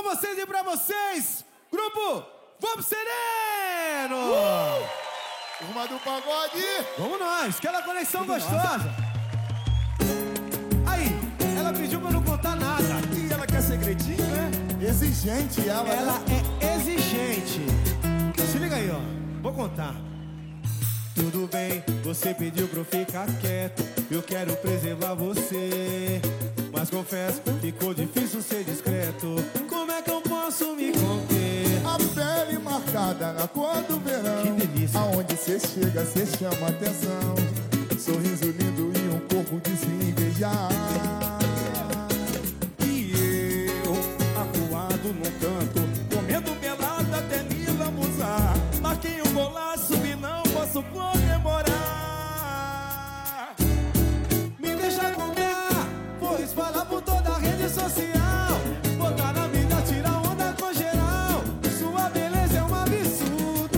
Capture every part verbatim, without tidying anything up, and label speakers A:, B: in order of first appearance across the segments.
A: Com vocês e pra vocês, grupo Vamos Sereno!
B: Uh! Turma do pagode!
A: Vamos nós, aquela conexão gostosa. Aí, ela pediu pra não contar nada.
B: E ela quer segredinho, né? Exigente ela,
A: Ela
B: né?
A: é exigente. Se liga aí, ó, vou contar. Tudo bem, você pediu pra eu ficar quieto. Eu quero preservar você, mas confesso, ficou difícil ser discreto. Como é que eu posso me conter?
B: A pele marcada na cor do verão.
A: Que delícia.
B: Aonde cê chega, cê chama atenção. Sorriso lindo e um corpo de se invejar.
C: E eu, acuado num canto, comendo melada até me lambuzar. Marquei um golaço e não posso comemorar.
A: Me deixa contar, vou espalhar por toda a rede social. Botar na mídia, tirar onda com geral. Sua beleza é um absurdo.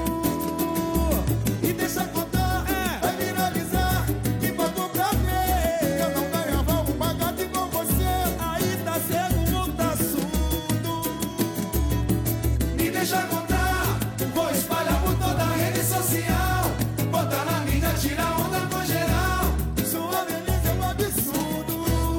B: E deixa contar,
A: É.
B: vai viralizar. E botou pra ver. Eu não ganhava uma gata igual você.
C: Aí tá cego ou tá surdo?
A: Me deixa contar, vou espalhar por toda a rede social. Botar na mídia, tirar onda com geral.
B: Sua beleza é um absurdo.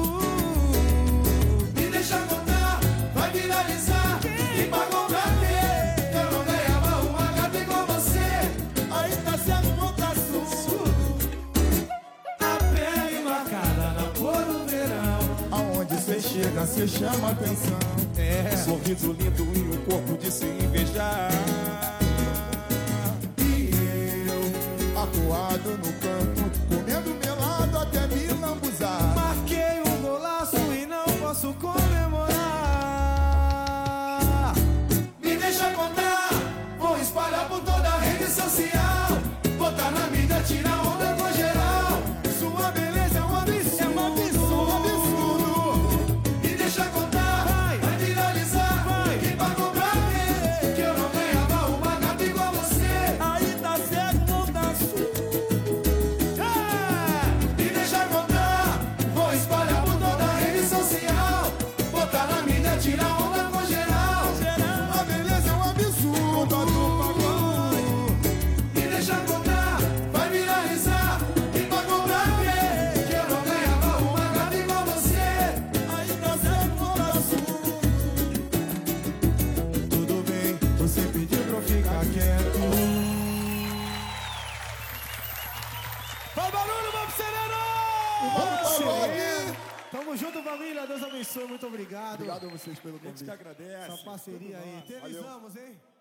A: Me deixa contar, vai viralizar. E pagou pra ver. Eu não ganhava uma gata igual você.
B: Aí tá cego ou tá surdo?
A: A pele marcada na cor do verão.
B: Aonde cê chega, cê chama atenção.
A: É.
C: Sorriso lindo e um corpo de se invejar.
B: E eu, acuado no canto, comendo melado até me lambuzar.
A: Marquei um golaço e não posso comemorar. Me deixa contar, vou espalhar por toda a rede social. Botar na mídia, tirar onda com geral. Sua beleza é um absurdo.
B: É um absurdo, um absurdo.
A: Me deixa contar, vai, vai viralizar. Vai. Quem pagou pra ver que eu não ganhava uma gata igual você.
C: Aí tá cego ou tá surdo?
A: É. Me deixa contar, vou espalhar por toda a rede social. Botar na mídia, tirar onda com geral.
B: A beleza é um absurdo.
A: Me deixa contar, vai viralizar. Quem pagou pra ver que eu não ganhava uma gata igual você.
B: Aí tá cego ou tá surdo?
A: Tudo bem, você pediu pra eu ficar quieto. Faz barulho, vamos Sereno!
B: Vamos pagode!
A: Tamo junto, família. Deus abençoe, muito obrigado.
B: Obrigado a vocês pelo
C: A gente
B: convite.
C: que agradece.
A: Essa parceria aí.
B: Valeu.
A: Eternizamos, hein?